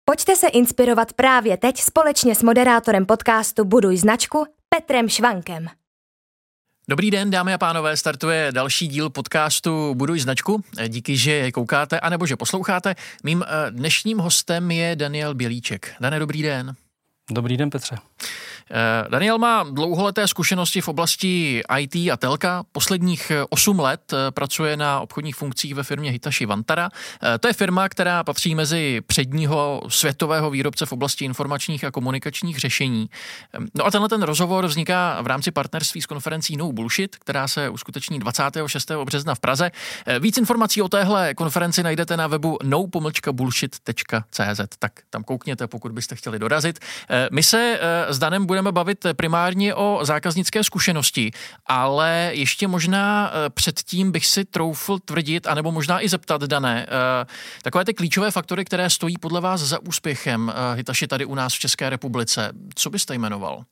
Pojďte se inspirovat právě teď společně s moderátorem podcastu Buduj značku Petrem Švankem. Dobrý den, dámy a pánové, startuje další díl podcastu Buduj značku. Díky, že koukáte, anebo že posloucháte. Mým dnešním hostem je Daniel Bělíček. Dane, dobrý den. Dobrý den, Petře. Daniel má dlouholeté zkušenosti v oblasti IT a telka. Posledních 8 let pracuje na obchodních funkcích ve firmě Hitachi Vantara. To je firma, která patří mezi předního světového výrobce v oblasti informačních a komunikačních řešení. No a tenhle ten rozhovor vzniká v rámci partnerství s konferencí No Bullshit, která se uskuteční 26. března v Praze. Víc informací o téhle konferenci najdete na webu no-bullshit.cz. Tak tam koukněte, pokud byste chtěli dorazit. My se s Danem budeme bavit primárně o zákaznické zkušenosti, ale ještě možná předtím bych si troufl tvrdit, anebo možná i zeptat, Dané, takové ty klíčové faktory, které stojí podle vás za úspěchem Hitachi tady u nás v České republice. Co byste jmenoval?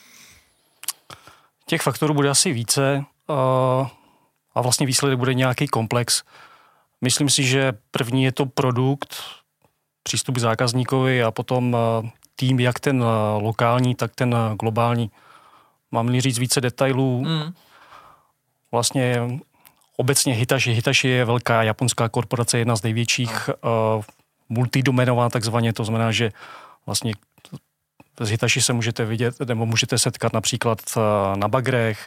Těch faktorů bude asi více a vlastně výsledek bude nějaký komplex. Myslím si, že první je to produkt, přístup k zákazníkovi a potom tým, jak ten lokální, tak ten globální. Mám-li říct více detailů, vlastně obecně Hitachi je velká japonská korporace, jedna z největších, multidomenová takzvaně, to znamená, že vlastně z Hitachi se můžete vidět, nebo můžete setkat například na bagrech,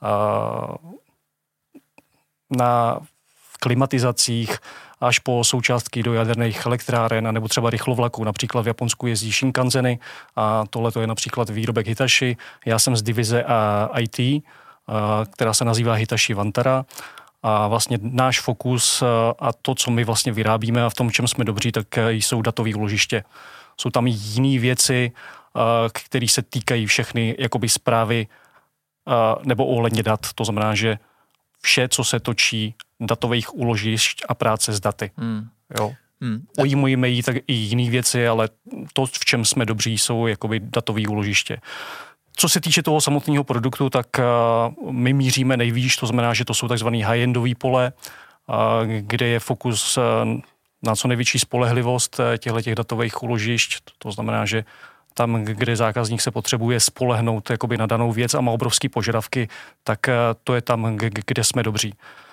na klimatizacích, až po součástky do jaderných elektráren, nebo třeba rychlovlaků. Například v Japonsku jezdí Shinkanzeny a tohle je například výrobek Hitachi. Já jsem z divize IT, která se nazývá Hitachi Vantara. A vlastně náš fokus a to, co my vlastně vyrábíme a v tom, čem jsme dobří, tak jsou datové úložiště. Jsou tam i jiné věci, které se týkají všechny jakoby zprávy nebo ohledně dat. To znamená, že vše, co se točí datových úložišť a práce s daty. Jo. Ujmujeme jí tak i jiné věci, ale to, v čem jsme dobří, jsou jakoby datové úložiště. Co se týče toho samotného produktu, tak my míříme nejvýš, to znamená, že to jsou takzvané high-endové pole, kde je fokus na co největší spolehlivost těch datových úložišť. To znamená, že tam, kde zákazník se potřebuje spolehnout jakoby na danou věc a má obrovské požadavky, tak to je tam, kde jsme dobří.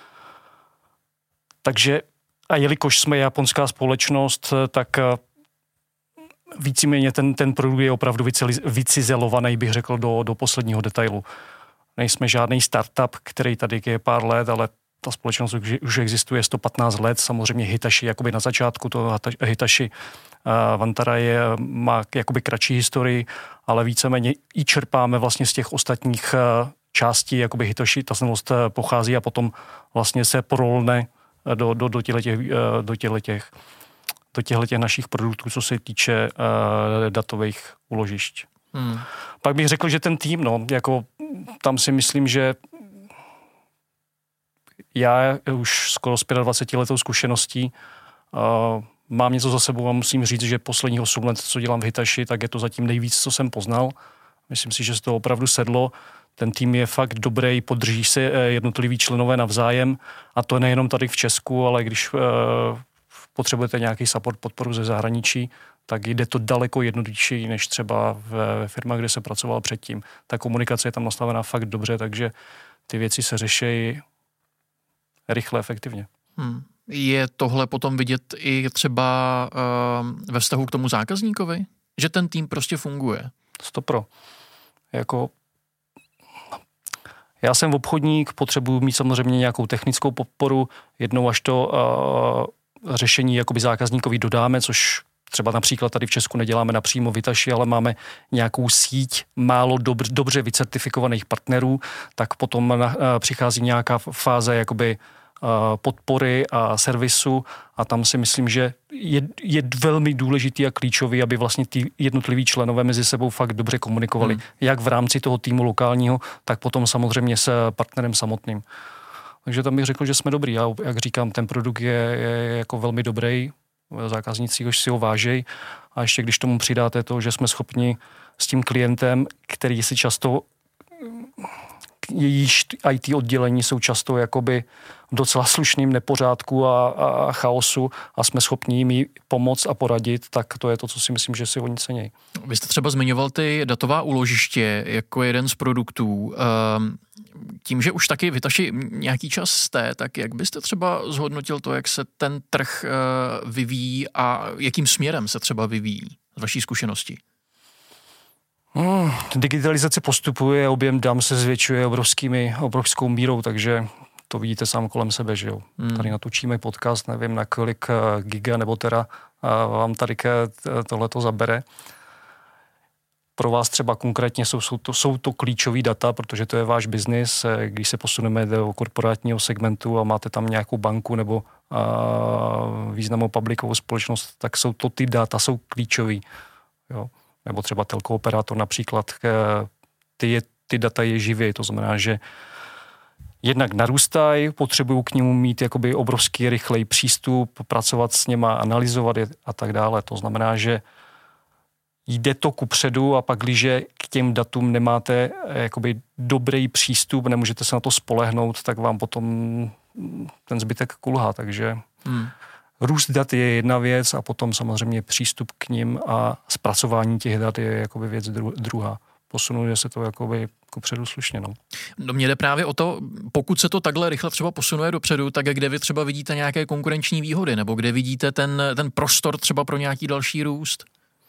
Takže, a jelikož jsme japonská společnost, tak víceméně ten produkt je opravdu vycizelovaný, bych řekl, do posledního detailu. Nejsme žádný startup, který tady je pár let, ale ta společnost už existuje 115 let. Samozřejmě Hitachi, jakoby na začátku toho Hitachi Vantara má jakoby kratší historii, ale víceméně i čerpáme vlastně z těch ostatních částí, jakoby Hitachi, ta znalost pochází a potom vlastně se prolne do těchto našich produktů, co se týče datových úložišť. Pak bych řekl, že ten tým, tam si myslím, že já už skoro s 25 letou zkušeností mám něco za sebou a musím říct, že posledních 8 let, co dělám v Hitachi, tak je to zatím nejvíc, co jsem poznal. Myslím si, že se to opravdu sedlo. Ten tým je fakt dobrý, podrží se jednotliví členové navzájem a to nejenom tady v Česku, ale když potřebujete nějaký support, podporu ze zahraničí, tak jde to daleko jednodušší, než třeba ve firmách, kde se pracoval předtím. Ta komunikace je tam nastavená fakt dobře, takže ty věci se řeší rychle, efektivně. Je tohle potom vidět i třeba ve vztahu k tomu zákazníkovi? Že ten tým prostě funguje? 100%. Já jsem obchodník, potřebuji mít samozřejmě nějakou technickou podporu, jednou až to řešení jakoby zákazníkovi dodáme, což třeba například tady v Česku neděláme napřímo v Hitachi, ale máme nějakou síť málo dobře vycertifikovaných partnerů, tak potom přichází nějaká fáze jakoby podpory a servisu a tam si myslím, že je velmi důležitý a klíčový, aby vlastně ty jednotliví členové mezi sebou fakt dobře komunikovali, jak v rámci toho týmu lokálního, tak potom samozřejmě s partnerem samotným. Takže tam bych řekl, že jsme dobrý. Já, jak říkám, ten produkt je jako velmi dobrý, zákazníci už si ho vážejí a ještě když tomu přidáte to, že jsme schopni s tím klientem, který si často jejíž IT oddělení jsou často jakoby v docela slušným nepořádku a chaosu a jsme schopni jim pomoct a poradit, tak to je to, co si myslím, že si oni cenějí. Vy jste třeba zmiňoval ty datová úložiště jako jeden z produktů. Tím, že už taky v Hitachi nějaký čas jste, tak jak byste třeba zhodnotil to, jak se ten trh vyvíjí a jakým směrem se třeba vyvíjí z vaší zkušenosti? Digitalizace postupuje, objem dat se zvětšuje obrovskou mírou, takže to vidíte sám kolem sebe, že jo. Tady natočíme podcast, nevím na kolik giga nebo tera vám tady tohleto zabere. Pro vás třeba konkrétně jsou to klíčový data, protože to je váš biznis. Když se posuneme do korporátního segmentu a máte tam nějakou banku nebo významnou publikovou společnost, tak jsou to ty data, jsou klíčový. Jo. Nebo třeba telkooperátor například, ty data je živý, to znamená, že jednak narůstají, potřebují k němu mít jakoby obrovský rychlej přístup, pracovat s něma, analyzovat je a tak dále. To znamená, že jde to kupředu a pak, když k těm datům nemáte jakoby dobrý přístup, nemůžete se na to spolehnout, tak vám potom ten zbytek kulhá. Takže růst dat je jedna věc a potom samozřejmě přístup k nim a zpracování těch dat je jakoby věc druhá. Posunuje se to jakoby kupředu slušně. No mě jde právě o to, pokud se to takhle rychle třeba posunuje dopředu, tak kde vy třeba vidíte nějaké konkurenční výhody nebo kde vidíte ten prostor třeba pro nějaký další růst?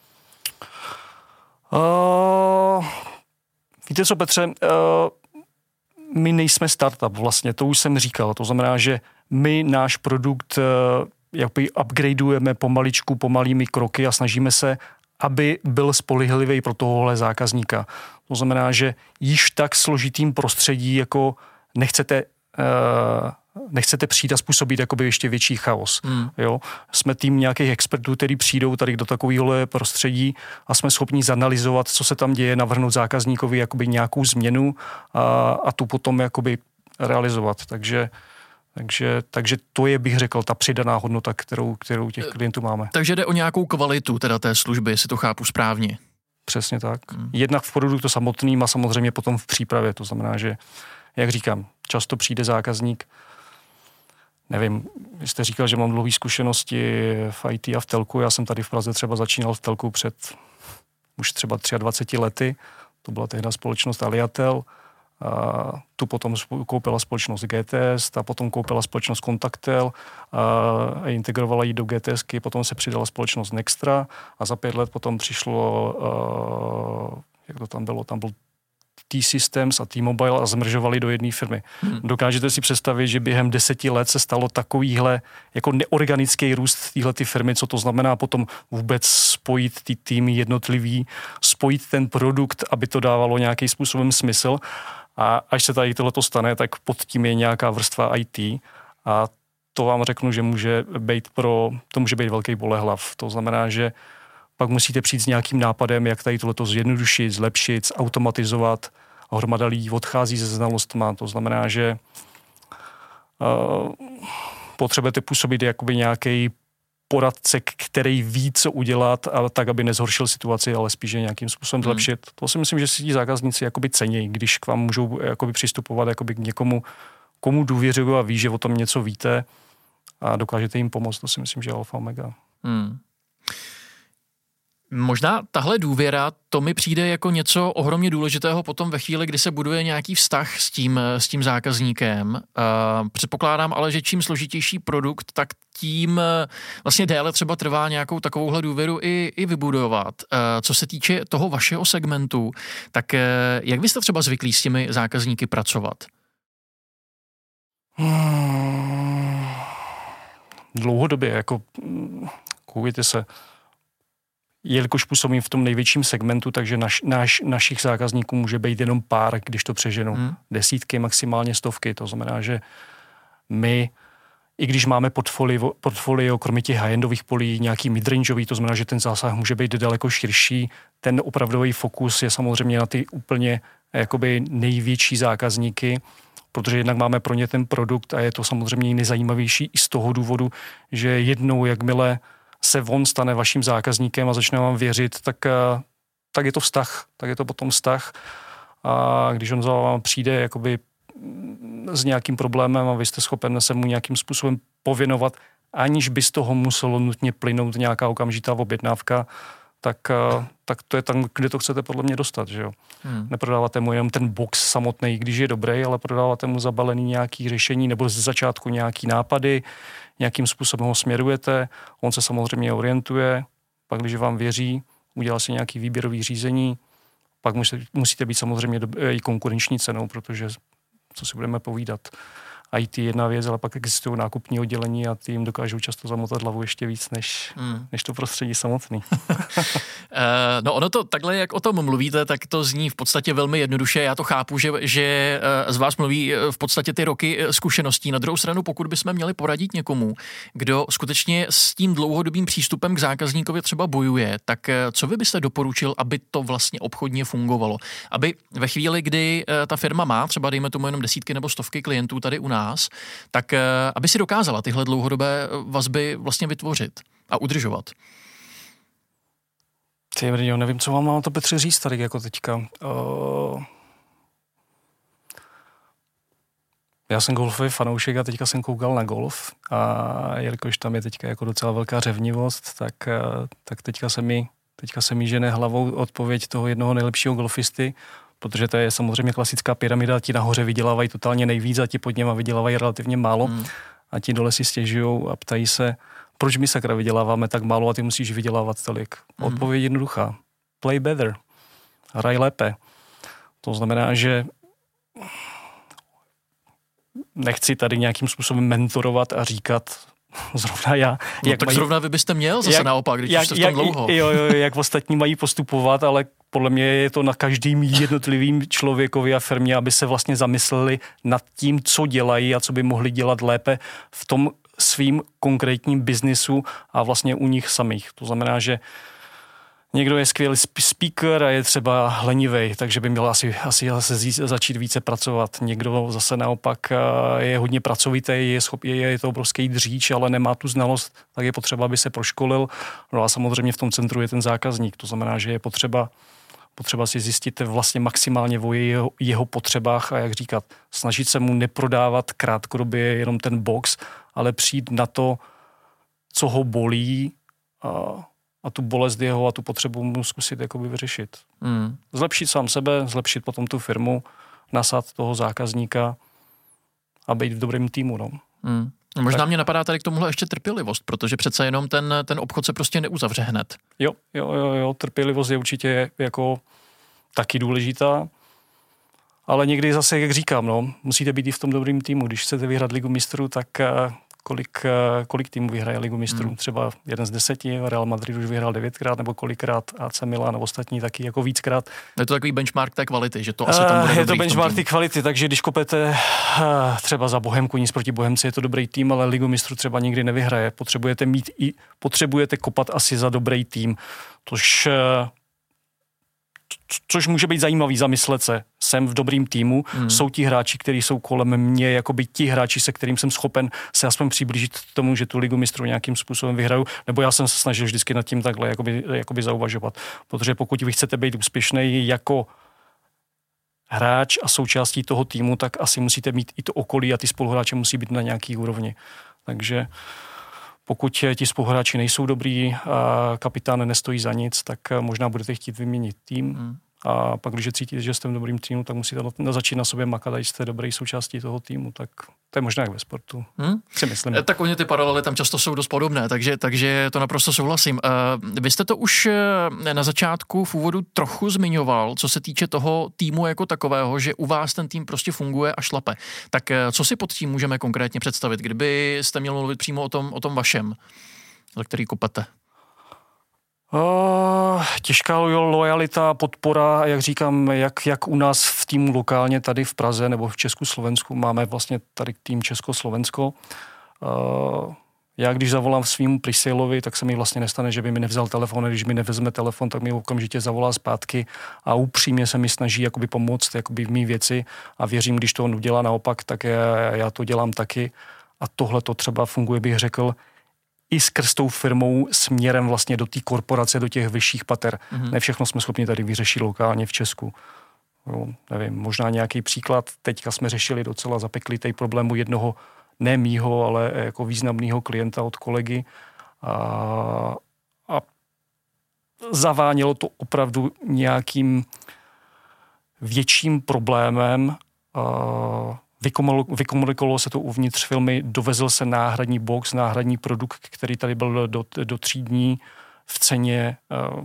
Víte co, Petře, my nejsme startup vlastně, to už jsem říkal. To znamená, že my náš produkt jakoby upgradeujeme pomaličku, pomalými kroky a snažíme se, aby byl spolehlivý pro tohohle zákazníka. To znamená, že již tak složitým prostředí jako nechcete přijít a způsobit jakoby ještě větší chaos. Jo? Jsme tým nějakých expertů, kteří přijdou tady do takovéhohle prostředí a jsme schopni zanalyzovat, co se tam děje, navrhnout zákazníkovi jakoby nějakou změnu a tu potom jakoby realizovat. Takže to je, bych řekl, ta přidaná hodnota, kterou těch klientů máme. Takže jde o nějakou kvalitu teda té služby, jestli to chápu správně. Přesně tak. Jednak v produktu samotným a samozřejmě potom v přípravě. To znamená, že, jak říkám, často přijde zákazník, nevím, vy jste říkal, že mám dlouhé zkušenosti v IT a v telku. Já jsem tady v Praze třeba začínal v telku před už třeba 23 lety. To byla tehdy společnost Aliatel. Tu potom koupila společnost GTS, ta potom koupila společnost Contactel a integrovala ji do GTSky, potom se přidala společnost Nextra a za 5 let potom přišlo, jak to tam bylo, tam byl T-Systems a T-Mobile a zmržovali do jedné firmy. Dokážete si představit, že během 10 let se stalo takovýhle jako neorganický růst téhleté firmy, co to znamená potom vůbec spojit ty týmy jednotlivý, spojit ten produkt, aby to dávalo nějakým způsobem smysl. A až se tady tohleto stane, tak pod tím je nějaká vrstva IT a to vám řeknu, že to může být velký bolehlav. To znamená, že pak musíte přijít s nějakým nápadem, jak tady tohleto zjednodušit, zlepšit, automatizovat a hromada lidí odchází se znalostma. To znamená, že potřebujete působit jakoby nějaký poradce, který ví, co udělat, a tak, aby nezhoršil situaci, ale spíše nějakým způsobem zlepšit. To si myslím, že si ti zákazníci jakoby cení, když k vám můžou jakoby přistupovat jakoby k někomu, komu důvěřují a ví, že o tom něco víte a dokážete jim pomoct. To si myslím, že je alfa omega. Možná tahle důvěra, to mi přijde jako něco ohromně důležitého potom ve chvíli, kdy se buduje nějaký vztah s tím zákazníkem. Předpokládám ale, že čím složitější produkt, tak tím vlastně déle třeba trvá nějakou takovouhle důvěru i vybudovat. Co se týče toho vašeho segmentu, tak jak byste třeba zvyklí s těmi zákazníky pracovat? Dlouhodobě, jako koukejte se, jelikož působím v tom největším segmentu, takže našich zákazníků může být jenom pár, když to přeženu. Desítky, maximálně stovky. To znamená, že my, i když máme portfolio kromě těch high-endových polí, nějaký midrangeový, to znamená, že ten zásah může být daleko širší. Ten opravdový fokus je samozřejmě na ty úplně jakoby největší zákazníky, protože jednak máme pro ně ten produkt a je to samozřejmě nejzajímavější i z toho důvodu, že jednou, jakmile se on stane vaším zákazníkem a začne vám věřit, tak je to vztah, tak je to potom vztah a když on za vám přijde jakoby s nějakým problémem a vy jste schopen se mu nějakým způsobem pověnovat, aniž by z toho muselo nutně plynout nějaká okamžitá objednávka, tak to je tam, kde to chcete podle mě dostat, že jo. Neprodáváte mu jenom ten box samotný, když je dobrý, ale prodáváte mu zabalený nějaký řešení nebo z začátku nějaký nápady, nějakým způsobem ho směrujete, on se samozřejmě orientuje, pak když vám věří, udělá si nějaký výběrový řízení, pak musíte být samozřejmě i konkurenční cenou, protože co si budeme povídat. IT je jedna věc, ale pak existují nákupní oddělení a ty jim dokážou často zamotat hlavu ještě víc, než to prostředí samotný. No ono to takhle, jak o tom mluvíte, tak to zní v podstatě velmi jednoduše. Já to chápu, že z vás mluví v podstatě ty roky zkušeností. Na druhou stranu, pokud bychom měli poradit někomu, kdo skutečně s tím dlouhodobým přístupem k zákazníkovi třeba bojuje, tak co vy byste doporučil, aby to vlastně obchodně fungovalo? Aby ve chvíli, kdy ta firma má třeba dejme tomu jenom desítky nebo stovky klientů tady u nás, tak aby si dokázala tyhle dlouhodobé vazby vlastně vytvořit a udržovat. Ty, nevím, co vám mám to Petře říct tady jako teďka. Já jsem golfový fanoušek a teďka jsem koukal na golf a jelikož tam je teďka jako docela velká řevnivost, tak teďka se mi žene hlavou odpověď toho jednoho nejlepšího golfisty, protože to je samozřejmě klasická pyramida, ti nahoře vydělávají totálně nejvíc a ti pod něma vydělávají relativně málo a ti dole si stěžujou a ptají se, proč my sakra vyděláváme tak málo a ty musíš vydělávat tolik. Odpověď jednoduchá. Play better. Hraj lépe. To znamená, že nechci tady nějakým způsobem mentorovat a říkat zrovna já. No tak zrovna vy byste měl zase naopak, když jste v tom dlouho. Jak ostatní mají postupovat, ale podle mě je to na každým jednotlivým člověkovi a firmě, aby se vlastně zamysleli nad tím, co dělají a co by mohli dělat lépe v tom svým konkrétním biznisu a vlastně u nich samých. To znamená, že někdo je skvělý speaker a je třeba lenivej, takže by měl asi začít více pracovat. Někdo zase naopak je hodně pracovitý, je to obrovský dříč, ale nemá tu znalost, tak je potřeba, aby se proškolil. No a samozřejmě v tom centru je ten zákazník. To znamená, že je potřeba si zjistit vlastně maximálně o jeho potřebách a jak říkat, snažit se mu neprodávat krátkodobě jenom ten box, ale přijít na to, co ho bolí a tu bolest jeho a tu potřebu mu zkusit jakoby vyřešit. Zlepšit sám sebe, zlepšit potom tu firmu, nasát toho zákazníka a být v dobrém týmu. No. Možná mě napadá tady k tomuhle ještě trpělivost, protože přece jenom ten obchod se prostě neuzavře hned. Jo, trpělivost je určitě jako taky důležitá, ale někdy zase, jak říkám, musíte být i v tom dobrým týmu. Když chcete vyhrát Ligu mistrů, tak kolik týmů vyhraje Ligu mistrů? Třeba 1 z 10, Real Madrid už vyhrál 9krát, nebo kolikrát AC Milan, nebo ostatní taky jako víckrát. Je to takový benchmark té kvality, že to asi tam bude Je to benchmark té kvality, takže když kopete třeba za Bohemku, nic proti Bohemce, je to dobrý tým, ale Ligu mistrů třeba nikdy nevyhraje. Potřebujete kopat asi za dobrý tým, což může být zajímavý zamyslet se. Jsem v dobrým týmu, jsou ti hráči, kteří jsou kolem mě, jakoby ti hráči, se kterým jsem schopen se aspoň přiblížit k tomu, že tu Ligu mistrů nějakým způsobem vyhraju, nebo já jsem se snažil vždycky nad tím takhle jakoby zauvažovat. Protože pokud vy chcete být úspěšný jako hráč a součástí toho týmu, tak asi musíte mít i to okolí a ty spoluhráče musí být na nějaký úrovni. Takže pokud ti spoluhráči nejsou dobrý a kapitán nestojí za nic, tak možná budete chtít vyměnit tým. A pak, když cítíte, že jste v dobrým týmu, tak musíte začít na sobě makat, a jste dobrý součástí toho týmu. Tak to je možná jak ve sportu. Si myslím. Tak oni ty paralely tam často jsou dost podobné, takže to naprosto souhlasím. Vy jste to už na začátku v úvodu trochu zmiňoval, co se týče toho týmu jako takového, že u vás ten tým prostě funguje a šlape. Tak co si pod tím můžeme konkrétně představit, kdybyste měl mluvit přímo o tom vašem, za který kopete? Těžká lojalita, podpora, jak říkám, jak u nás v týmu lokálně tady v Praze nebo v Česku-Slovensku, máme vlastně tady tým Česko-Slovensko. Já když zavolám svým presaleovi, tak se mi vlastně nestane, že by mi nevzal telefon, a když mi nevezme telefon, tak mi okamžitě zavolá zpátky a upřímně se mi snaží jakoby pomoct jakoby v mý věci a věřím, když to on udělá naopak, tak já to dělám taky a tohle to třeba funguje, bych řekl, i skrz tou firmou směrem vlastně do té korporace, do těch vyšších pater. Ne všechno jsme schopni tady vyřešit lokálně v Česku. Jo, nevím, možná nějaký příklad. Teďka jsme řešili docela zapeklitý problému jednoho, ne mýho, ale jako významného klienta od kolegy. A zavánělo to opravdu nějakým větším problémem. Vykomunikovalo se to uvnitř firmy, dovezl se náhradní box, náhradní produkt, který tady byl do 3 dní v ceně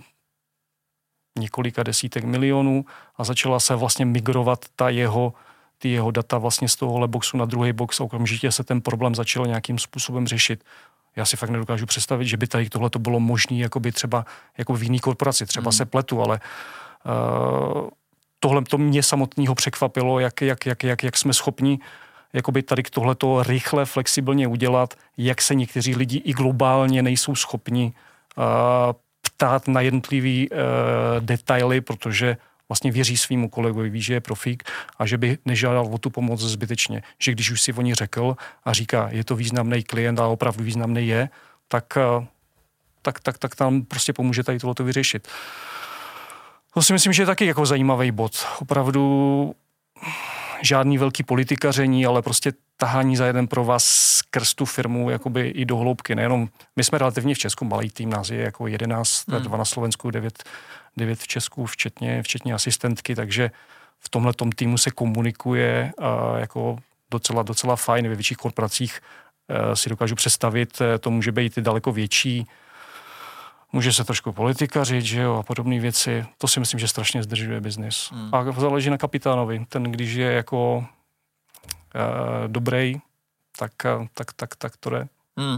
několika desítek milionů a začala se vlastně migrovat ty jeho data vlastně z tohohle boxu na druhý box a okamžitě se ten problém začal nějakým způsobem řešit. Já si fakt nedokážu představit, že by tady tohle to bylo možné jakoby třeba jako v jiný korporaci, třeba se pletu, ale tohle to mě samotného překvapilo, jak jsme schopni jakoby tady tohleto rychle, flexibilně udělat, jak se někteří lidi i globálně nejsou schopni ptát na jednotlivý detaily, protože vlastně věří svýmu kolegovi, ví, že je profík a že by nežádal o tu pomoc zbytečně. Že když už si o ní řekl a říká, je to významný klient a opravdu významný je, tak tam prostě pomůže tady tohleto vyřešit. To si myslím, že je taky jako zajímavý bod. Opravdu žádný velký politikaření, ale prostě tahání za jeden pro vás skrz tu firmu jakoby i do hloubky. Nejenom, my jsme relativně v Česku malý tým, nás je jako 11, 2 na Slovensku, 9 v Česku, včetně asistentky, takže v tomhletom týmu se komunikuje jako docela fajn. Ve větších korporacích si dokážu představit, to může být daleko větší. Může se trošku politikařit, že jo, a podobné věci. To si myslím, že strašně zdržuje biznis. A záleží na kapitánovi. Ten, když je jako dobrý, tak to jde.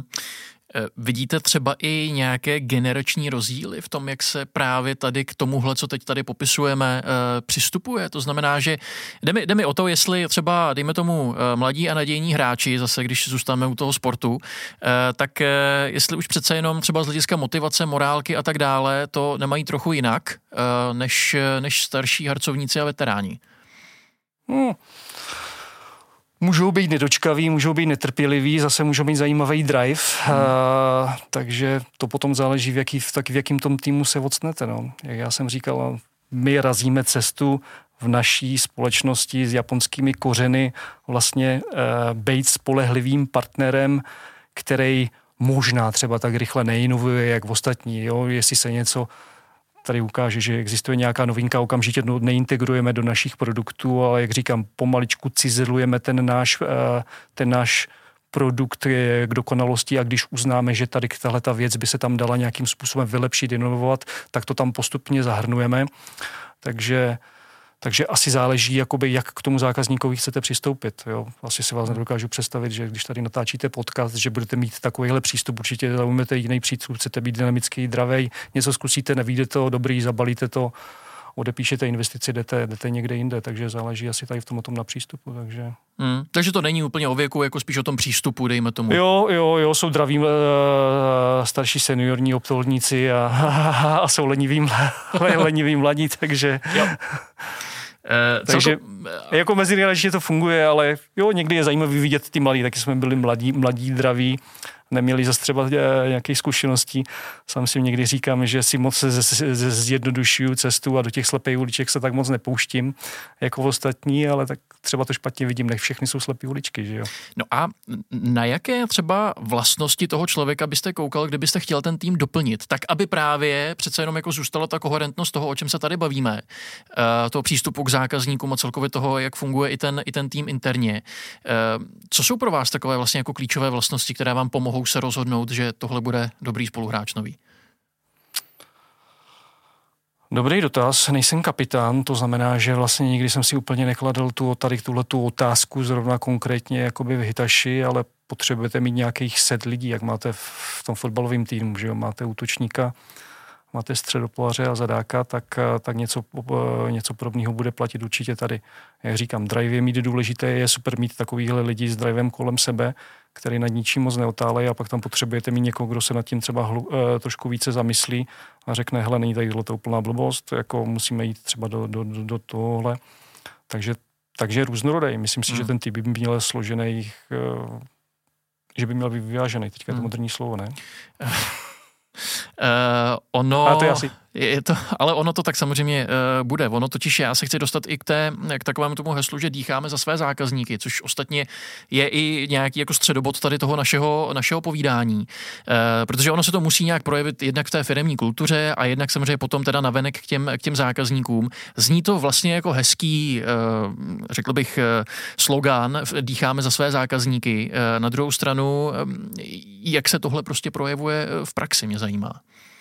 Vidíte třeba i nějaké generační rozdíly v tom, jak se právě tady k tomuhle, co teď tady popisujeme, přistupuje? To znamená, že jde mi o to, jestli třeba, dejme tomu, mladí a nadějní hráči, zase když zůstaneme u toho sportu, tak jestli už přece jenom třeba z hlediska motivace, morálky a tak dále, to nemají trochu jinak, než starší harcovníci a veteráni. Můžou být nedočkaví, můžou být netrpěliví, zase můžou mít zajímavý drive, takže to potom záleží, v jakým tom týmu se odstnete. No. Jak já jsem říkal, my razíme cestu v naší společnosti s japonskými kořeny vlastně být spolehlivým partnerem, který možná třeba tak rychle neinovuje, jak ostatní. Jo? Jestli se něco tady ukáže, že existuje nějaká novinka, okamžitě neintegrujeme do našich produktů, ale jak říkám, pomaličku cizelujeme ten náš produkt k dokonalosti a když uznáme, že tady tahleta věc by se tam dala nějakým způsobem vylepšit, inovovat, tak to tam postupně zahrnujeme. Takže asi záleží, jakoby, jak k tomu zákazníkovi chcete přistoupit. Jo. Asi si vás nedokážu představit, že když tady natáčíte podcast, že budete mít takovýhle přístup, určitě zaujmete jiný přístup, chcete být dynamický, dravej, něco zkusíte, nevíde to, dobrý, zabalíte to, odepíšete investici, jdete někde jinde, takže záleží asi tady v tom na přístupu. Takže to není úplně o věku, jako spíš o tom přístupu, dejme tomu. Jo, jsou draví starší seniorní obchodníci a jsou leniví mladí, takže... Jo. Takže jako mezigeneračně to funguje, ale jo, někdy je zajímavý vidět ty mladí, taky jsme byli mladí, draví, neměli zase třeba nějaké zkušenosti. Sám si někdy říkám, že si moc zjednodušuju cestu a do těch slepých uliček se tak moc nepouštím jako ostatní, ale tak třeba to špatně vidím, nech všechny jsou slepé uličky, že jo. No a na jaké třeba vlastnosti toho člověka byste koukal, kdybyste chtěl ten tým doplnit, tak aby právě přece jenom jako zůstala ta koherentnost toho, o čem se tady bavíme, toho přístupu k zákazníkům a celkově toho, jak funguje i ten tým interně. Co jsou pro vás takové vlastně jako klíčové vlastnosti, které vám pomohou se rozhodnout, že tohle bude dobrý spoluhráč nový? Dobrý dotaz, nejsem kapitán, to znamená, že vlastně nikdy jsem si úplně nekladl tuhletu otázku zrovna konkrétně jakoby v Hitachi, ale potřebujete mít nějakých set lidí, jak máte v tom fotbalovém týmu, že jo, máte útočníka, máte středopolaře a zadáka, tak něco podobného bude platit určitě tady. Jak říkám, drive je mít důležité, je super mít takovýhle lidi s drivem kolem sebe, který nad ničím moc neotálejí a pak tam potřebujete mít někoho, kdo se nad tím třeba trošku více zamyslí a řekne, hele, není tady to úplná blbost, jako musíme jít třeba do tohohle. Takže různorodý. Myslím si, že ten typ by měl složený, že by měl být vyvážený. Teďka je to moderní slovo, ne? Ono... A to je asi Ale ono to tak samozřejmě bude. Ono totiž já se chci dostat i k takovému tomu heslu, že dýcháme za své zákazníky, což ostatně je i nějaký jako středobod tady toho našeho povídání. Protože ono se to musí nějak projevit jednak v té firemní kultuře a jednak samozřejmě potom teda navenek k těm zákazníkům. Zní to vlastně jako hezký, řekl bych, slogan, dýcháme za své zákazníky. Na druhou stranu, jak se tohle prostě projevuje v praxi, mě zajímá.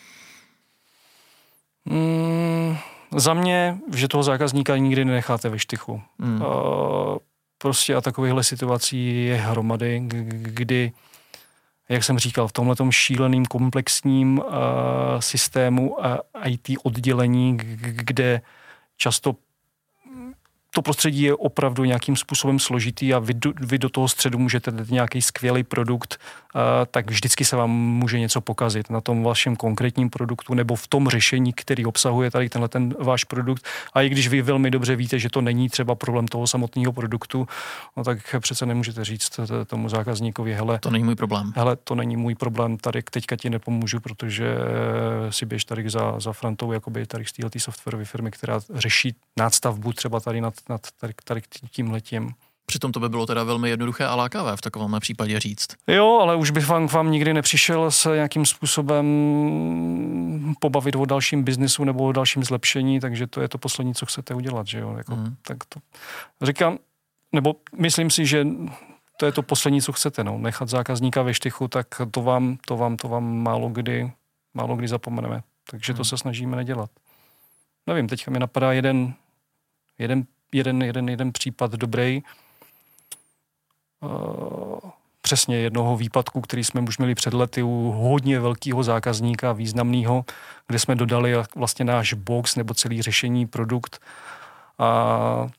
Za mě, že toho zákazníka nikdy nenecháte ve štychu. Prostě a takovýchhle situací je hromady, kdy, jak jsem říkal, v tomhletom šíleným komplexním systému IT oddělení, kde často to prostředí je opravdu nějakým způsobem složitý a vy do toho středu můžete dát nějaký skvělý produkt, tak vždycky se vám může něco pokazit na tom vašem konkrétním produktu nebo v tom řešení, který obsahuje tady ten váš produkt. A i když vy velmi dobře víte, že to není třeba problém toho samotného produktu, no tak přece nemůžete říct tomu zákazníkovi, hele, to není můj problém. Hele, to není můj problém, tady teďka ti nepomůžu, protože si běž tady za Frantou, jakoby tady z této softwarové firmy, která řeší nástavbu třeba tady nad tady tímhletím. Přitom to by bylo teda velmi jednoduché a lákavé v takovém případě říct. Jo, ale už bych vám nikdy nepřišel se nějakým způsobem pobavit o dalším biznesu nebo o dalším zlepšení, takže to je to poslední, co chcete udělat, že jo. Jako, tak to říkám, nebo myslím si, že to je to poslední, co chcete, no. Nechat zákazníka ve štychu, tak to vám málo kdy zapomeneme. Takže to se snažíme nedělat. Nevím, teďka mi napadá jeden případ dobrý. Přesně jednoho výpadku, který jsme už měli před lety u hodně velkého zákazníka, významného, kde jsme dodali vlastně náš box nebo celý řešení produkt. A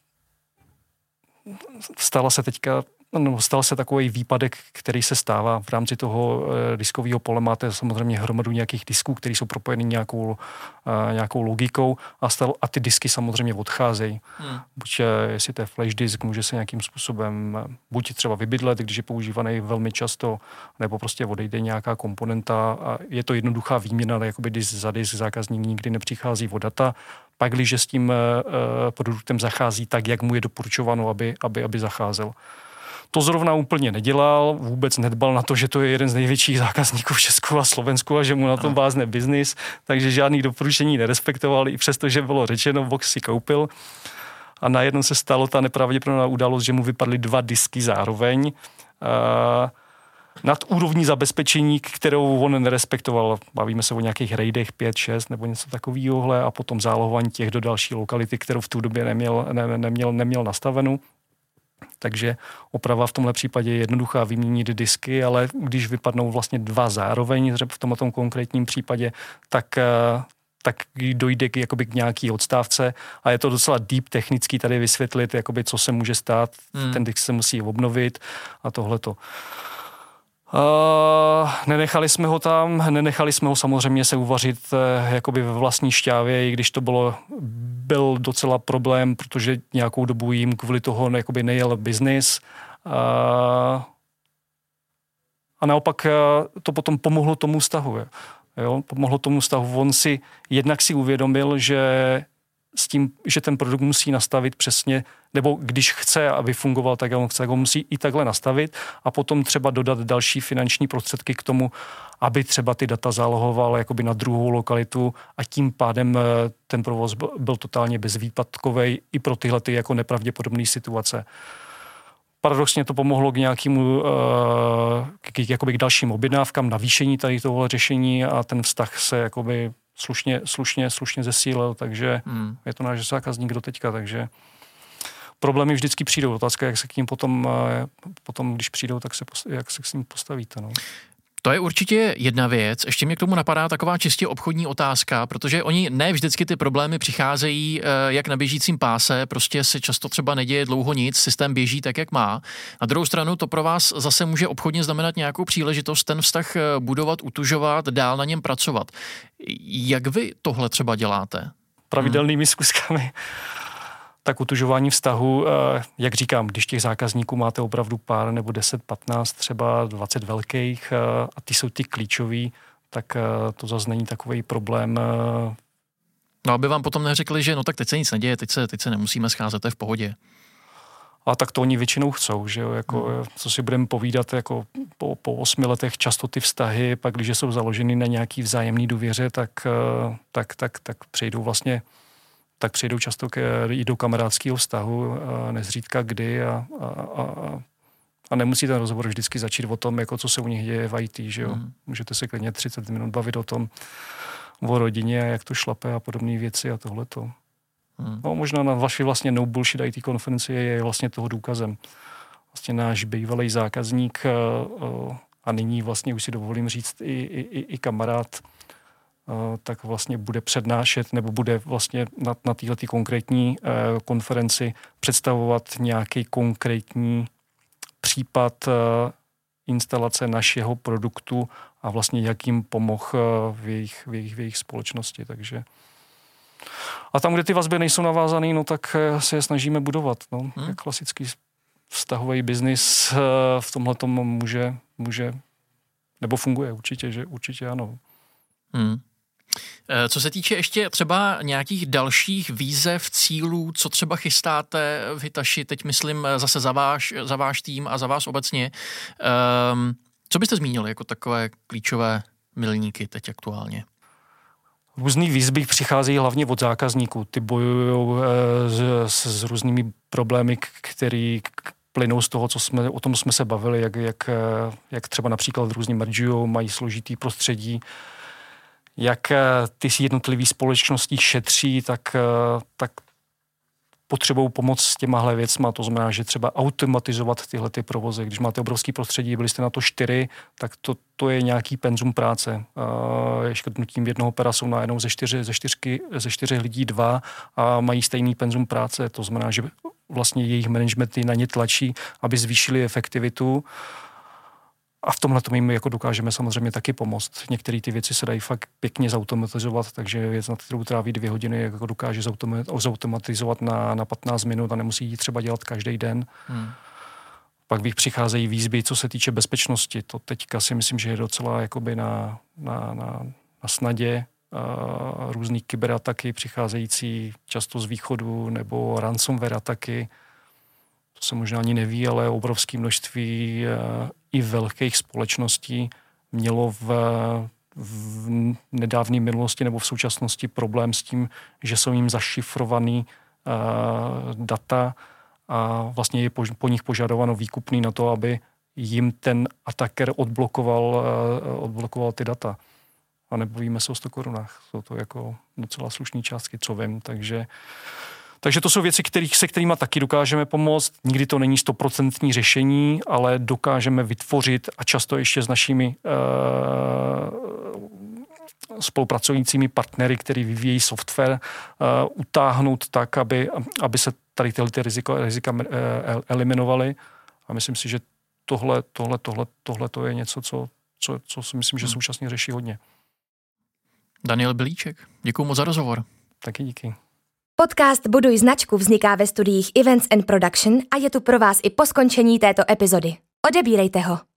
stal se takový výpadek, který se stává v rámci toho diskového pole. Máte samozřejmě hromadu nějakých disků, které jsou propojeny nějakou logikou a ty disky samozřejmě odcházejí. Buď jestli to je flash disk, může se nějakým způsobem buď třeba vybydlet, když je používaný velmi často, nebo prostě odejde nějaká komponenta a je to jednoduchá výměna, ale jakoby disk za disk, zákazník nikdy nepřichází o data. Pak, když s tím produktem zachází tak, jak mu je doporučováno, aby zacházel. To zrovna úplně nedělal, vůbec nedbal na to, že to je jeden z největších zákazníků v Česku a Slovensku a že mu na tom vázne biznis, takže žádný doporučení nerespektoval, i přesto, že bylo řečeno, box si koupil. A najednou se stalo ta nepravděpodobná událost, že mu vypadly 2 disky zároveň nad úrovní zabezpečení, kterou on nerespektoval. Bavíme se o nějakých raidech 5, 6 nebo něco takového a potom zálohování těch do další lokality, kterou v tu době neměl nastavenou. Takže oprava v tomhle případě je jednoduchá, vyměnit disky, ale když vypadnou vlastně 2 zároveň, v tomhle konkrétním případě, tak dojde k nějaký odstávce a je to docela deep technický tady vysvětlit, jakoby, co se může stát, ten disk se musí obnovit a tohleto. Nenechali jsme ho samozřejmě se uvařit jakoby ve vlastní šťávě, i když to byl docela problém, protože nějakou dobu jim kvůli toho jakoby nejel biznis. A naopak to potom pomohlo tomu vztahu. Jo? Pomohlo tomu vztahu. On si jednak si uvědomil, že ten produkt musí nastavit přesně, nebo když chce, aby fungoval tak, jak ho musí i takhle nastavit a potom třeba dodat další finanční prostředky k tomu, aby třeba ty data zálohoval jakoby na druhou lokalitu a tím pádem ten provoz byl totálně bezvýpadkovej i pro tyhle jako nepravděpodobné situace. Paradoxně to pomohlo k nějakému jakoby k dalším objednávkám, navýšení tady tohohle řešení a ten vztah se jakoby slušně zesílil, takže je to náš zákazník do teďka, takže problémy vždycky přijdou. Otázka, jak se k ním potom když přijdou, tak jak se s ním postavíte. No. To je určitě jedna věc. Ještě mě k tomu napadá taková čistě obchodní otázka, protože oni ne vždycky ty problémy přicházejí jak na běžícím páse, prostě se často třeba neděje dlouho nic, systém běží tak, jak má. Na druhou stranu to pro vás zase může obchodně znamenat nějakou příležitost ten vztah budovat, utužovat, dál na něm pracovat. Jak vy tohle třeba děláte? Pravidelnými zkuskami. Tak utužování vztahu, jak říkám, když těch zákazníků máte opravdu pár nebo 10, 15, třeba 20 velkých a ty jsou ty klíčoví, tak to zase není takový problém No, aby vám potom neřekli, že no tak teď se nic neděje, teď se nemusíme scházet, to je v pohodě. A tak to oni většinou chcou, že jo, jako, co si budeme povídat, jako po 8 letech často ty vztahy, pak když jsou založeny na nějaký vzájemný důvěře, tak přejdou často i do kamarádského vztahu, nezřídka kdy a nemusí ten rozhovor vždycky začít o tom, jako co se u nich děje v IT, že jo. Můžete se klidně 30 minut bavit o tom, o rodině, jak to šlape a podobné věci a tohleto. No, možná na vaší vlastně no bullshit IT konferenci je vlastně toho důkazem. Vlastně náš bývalý zákazník a nyní vlastně už si dovolím říct i kamarád, tak vlastně bude přednášet nebo bude vlastně na této konkrétní konferenci představovat nějaký konkrétní případ instalace našeho produktu a vlastně jak jim pomohl v jejich společnosti. Takže a tam, kde ty vazby nejsou navázané, no tak se je snažíme budovat. No. Klasický vztahový biznis v tomhletom může nebo funguje určitě ano. Co se týče ještě třeba nějakých dalších výzev, cílů, co třeba chystáte v Hitachi, teď myslím zase za váš tým a za vás obecně, co byste zmínili jako takové klíčové milníky teď aktuálně? Různý výzvy přicházejí hlavně od zákazníků. Ty bojují s různými problémy, které plynou z toho, o tom jsme se bavili, jak třeba například různí mergujou, mají složitý prostředí, jak ty jednotlivé společnosti šetří, tak potřebují pomoc s těmahle věcma. To znamená, že třeba automatizovat tyhle ty provozy. Když máte obrovský prostředí, byli jste na to 4, tak to je nějaký penzum práce. Škrtnutím jednoho pera jsou najednou ze 4 lidí 2 a mají stejný penzum práce. To znamená, že vlastně jejich managementy na ně tlačí, aby zvýšili efektivitu. A v tomhle tomu jim jako dokážeme samozřejmě taky pomoct. Některé ty věci se dají fakt pěkně zautomatizovat, takže věc, na kterou tráví 2 hodiny, jako dokáže zautomatizovat na 15 minut a nemusí ji třeba dělat každý den. Pak přicházejí výzvy, co se týče bezpečnosti. To teďka si myslím, že je docela jakoby na snadě. Různý kyberataky přicházející často z východu nebo ransomware ataky. To se možná ani neví, ale obrovské množství i velkých společností mělo v nedávné minulosti nebo v současnosti problém s tím, že jsou jim zašifrovaný data a vlastně je po nich požadováno výkupný na to, aby jim ten ataker odblokoval ty data. A nebavíme se o 100 korunách. Jsou to jako docela slušný částky, co vím, takže to jsou věci, se kterými taky dokážeme pomoct. Nikdy to není 100% řešení, ale dokážeme vytvořit a často ještě s našimi spolupracujícími partnery, který vyvíjejí software, utáhnout tak, aby se tady tyhle rizika eliminovaly. A myslím si, že tohle to je něco, co si myslím, že současně řeší hodně. Daniel Bilíček, děkuju moc za rozhovor. Taky díky. Podcast Buduj značku vzniká ve studiích Events and Production a je tu pro vás i po skončení této epizody. Odebírejte ho.